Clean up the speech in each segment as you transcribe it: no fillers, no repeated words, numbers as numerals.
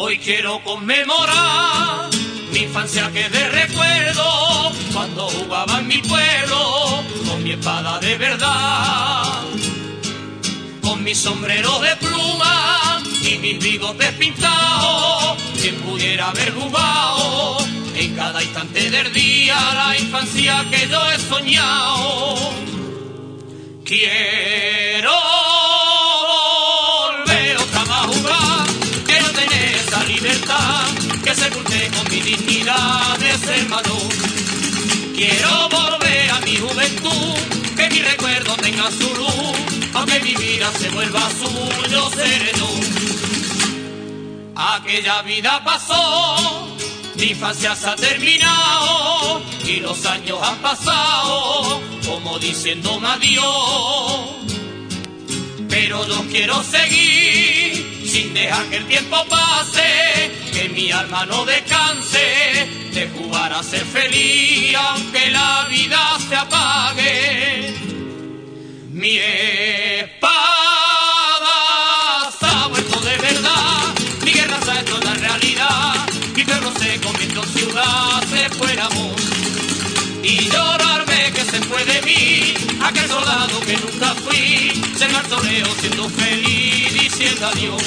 Hoy quiero conmemorar mi infancia que de recuerdo, cuando jugaba en mi pueblo con mi espada de verdad, con mi sombrero de pluma y mis bigotes pintados. Quien pudiera haber jugado en cada instante del día la infancia que yo he soñado. Quiero volver otra vez a jugar, quiero tener esa libertad que se culte con mi dignidad de ser mayor. Quiero volver a mi juventud, que mi recuerdo tenga su luz, aunque mi vida se vuelva azul, yo seré yo. Aquella vida pasó, mi infancia se ha terminado y los años han pasado como diciéndome adiós. Pero yo quiero seguir sin dejar que el tiempo pase, que mi alma no descanse de jugar a ser feliz aunque la vida se apague. Mi espada se ha vuelto de verdad, mi guerra se ha hecho una realidad, mi pueblo se convirtió en ciudad, se fue el amor. Y llorarme que se fue de mí, aquel soldado que nunca fui, se marchó lejos siendo feliz, diciendo adiós.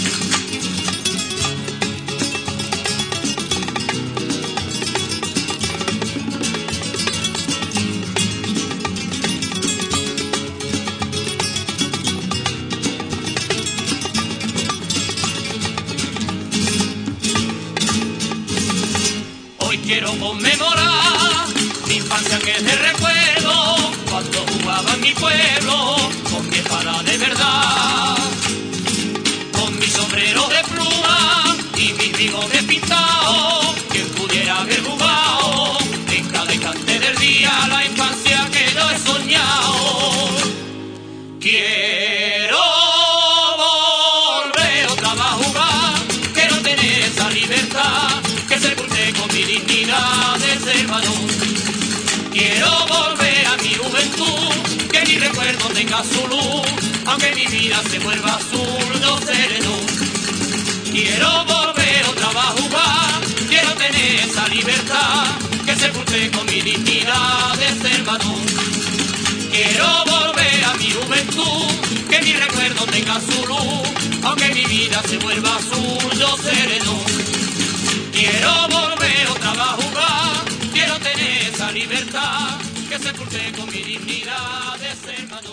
Hoy quiero conmemorar mi infancia que te recuerdo, cuando jugaba en mi pueblo con mi espada de verdad, con mi sombrero de pluma y mis bigotes pintados. Quien pudiera haber jugado en cada instante del día la infancia que yo he soñado. Quiero volver otra vez a jugar, quiero tener esa libertad que se culte con mi dignidad de ser mayor. Quiero volver a mi juventud, que mi recuerdo tenga su luz, aunque mi vida se vuelva azul, yo seré yo. Quiero volver otra vez a jugar, quiero tener esa libertad que se culte con mi dignidad de ser mayor. Quiero volver a mi juventud, que mi recuerdo tenga su luz, aunque mi vida se vuelva azul, yo seré yo. Quiero volver otra vez a jugar, quiero tener esa libertad que se culte con mi dignidad de ser mayor.